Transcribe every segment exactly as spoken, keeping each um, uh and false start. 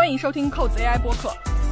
欢迎收听扣子 A I 播客。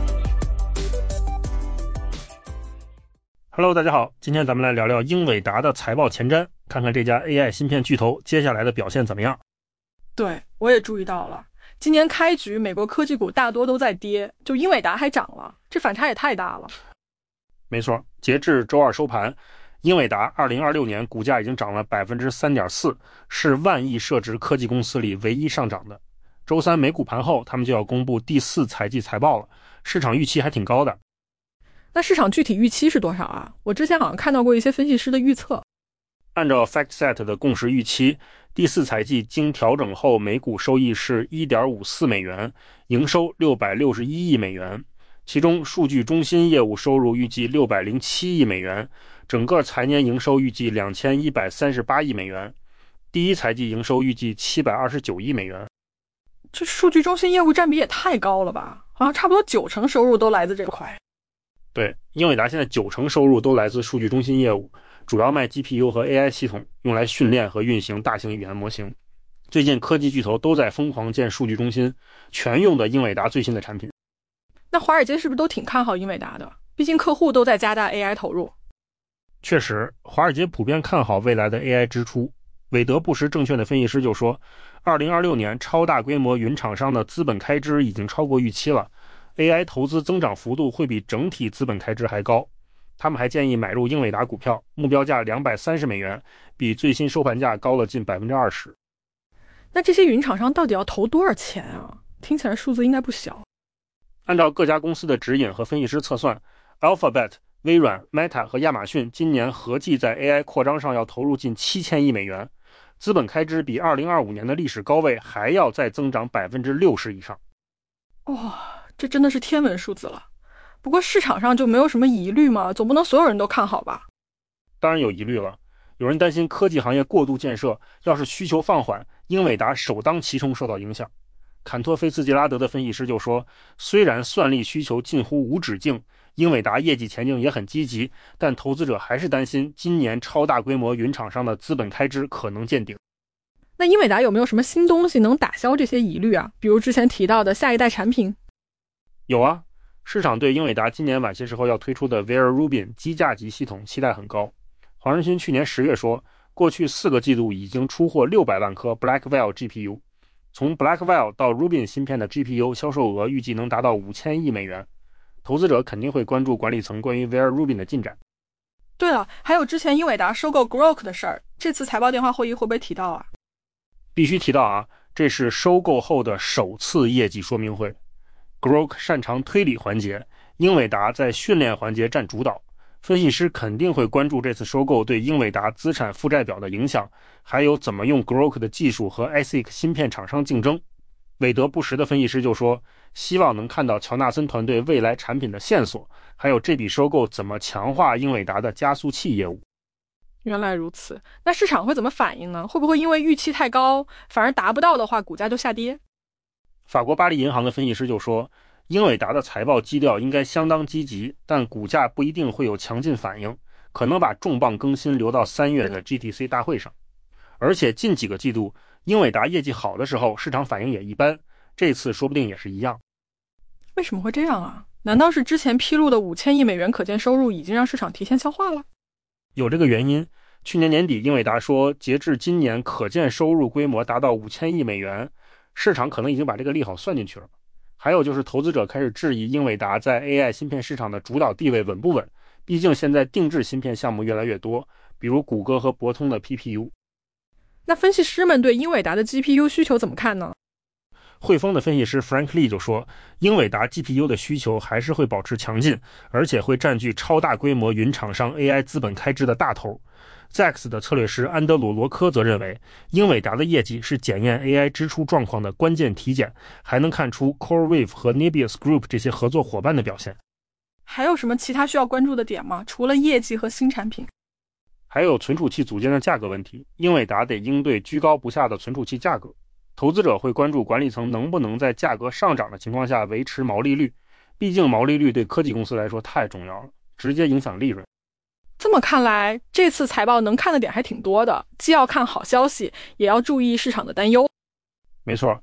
Hello， 大家好，今天咱们来聊聊英伟达的财报前瞻，看看这家 A I 芯片巨头接下来的表现怎么样。 对，我也注意到了，今年开局美国科技股大多都在跌，就英伟达还涨了，这反差也太大了。 没错，截至周二收盘，英伟达二零二六年股价已经涨了 百分之三点四， 是万亿市值科技公司里唯一上涨的。周三美股盘后，他们就要公布第四财季财报了，市场预期还挺高的。 那市场具体预期是多少啊？我之前好像看到过一些分析师的预测。 按照 FactSet 的共识预期，第四财季经调整后每股收益是 一点五四美元，营收六百六十一亿美元，其中数据中心业务收入预计六百零七亿美元，整个财年营收预计两千一百三十八亿美元，第一财季营收预计七百二十九亿美元。 这数据中心业务占比也太高了吧，好像差不多九成收入都来自这块。 对，英伟达现在九成收入都来自数据中心业务，主要卖 G P U 和 A I 系统，用来训练和运行大型语言模型。最近科技巨头都在疯狂建数据中心，全用的英伟达最新的产品。 那华尔街是不是都挺看好英伟达的？毕竟客户都在加大 A I 投入。 确实，华尔街普遍看好未来的 A I 支出。韦德布什证券的分析师就说，二零二六年超大规模云厂商的资本开支已经超过预期了， A I 投资增长幅度会比整体资本开支还高。他们还建议买入英伟达股票，目标价两百三十美元，比最新收盘价高了近 百分之二十。 那这些云厂商到底要投多少钱啊？听起来数字应该不小。 按照各家公司的指引和分析师测算， Alphabet、微软、Meta 和亚马逊今年合计在 A I 扩张上要投入近七千亿美元，资本开支比二零二五年的历史高位还要再增长 百分之六十 以上。 哇、哦，这真的是天文数字了。不过市场上就没有什么疑虑吗？总不能所有人都看好吧？ 当然有疑虑了，有人担心科技行业过度建设，要是需求放缓，英伟达首当其冲受到影响。坎托菲斯杰拉德的分析师就说，虽然算力需求近乎无止境，英伟达业绩前景也很积极，但投资者还是担心今年超大规模云厂商的资本开支可能见顶。 那英伟达有没有什么新东西能打消这些疑虑啊？比如之前提到的下一代产品？ 有啊，市场对英伟达今年晚些时候要推出的 Vera Rubin 机架级系统期待很高。黄仁勋去年十月说，过去四个季度已经出货六百万颗 Blackwell G P U， 从 Blackwell 到 Rubin 芯片的 G P U 销售额预计能达到五千亿美元。投资者肯定会关注管理层关于 Vera Rubin 的进展。 对了，还有之前英伟达收购 Groq 的事儿，这次财报电话会议会不会提到啊？ 必须提到啊，这是收购后的首次业绩说明会。Groq 擅长推理环节，英伟达在训练环节占主导。分析师肯定会关注这次收购对英伟达资产负债表的影响，还有怎么用 Groq 的技术和 A S I C 芯片厂商竞争。韦德布什的分析师就说，希望能看到乔纳森团队未来产品的线索，还有这笔收购怎么强化英伟达的加速器业务。 原来如此，那市场会怎么反应呢？会不会因为预期太高，反而达不到的话，股价就下跌？ 法国巴黎银行的分析师就说，英伟达的财报基调应该相当积极，但股价不一定会有强劲反应，可能把重磅更新留到三月的 G T C 大会上。而且近几个季度英伟达业绩好的时候，市场反应也一般，这次说不定也是一样。 为什么会这样啊？难道是之前披露的五千亿美元可见收入已经让市场提前消化了？ 有这个原因。去年年底英伟达说，截至今年可见收入规模达到五千亿美元，市场可能已经把这个利好算进去了。还有就是投资者开始质疑英伟达在 A I 芯片市场的主导地位稳不稳，毕竟现在定制芯片项目越来越多，比如谷歌和博通的 P P U。 那分析师们对英伟达的 G P U 需求怎么看呢？ 汇丰的分析师 Frank Lee 就说，英伟达 G P U 的需求还是会保持强劲，而且会占据超大规模云厂商 A I 资本开支的大头。Zacks 的策略师安德鲁·罗科则认为，英伟达的业绩是检验 A I 支出状况的关键体检，还能看出 CoreWeave 和 Nebius Group 这些合作伙伴的表现。 还有什么其他需要关注的点吗？除了业绩和新产品？ 还有存储器组件的价格问题，英伟达得应对居高不下的存储器价格。投资者会关注管理层能不能在价格上涨的情况下维持毛利率，毕竟毛利率对科技公司来说太重要了，直接影响利润。 这么看来，这次财报能看的点还挺多的，既要看好消息，也要注意市场的担忧。 没错，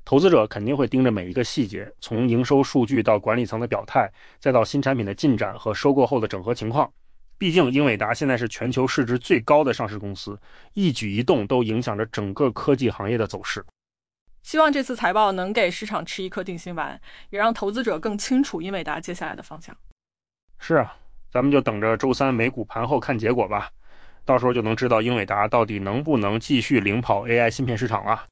投资者肯定会盯着每一个细节，从营收数据到管理层的表态，再到新产品的进展和收购后的整合情况。毕竟英伟达现在是全球市值最高的上市公司，一举一动都影响着整个科技行业的走势。 希望这次财报能给市场吃一颗定心丸，也让投资者更清楚英伟达接下来的方向。 是啊，咱们就等着周三美股盘后看结果吧，到时候就能知道英伟达到底能不能继续领跑 A I 芯片市场了。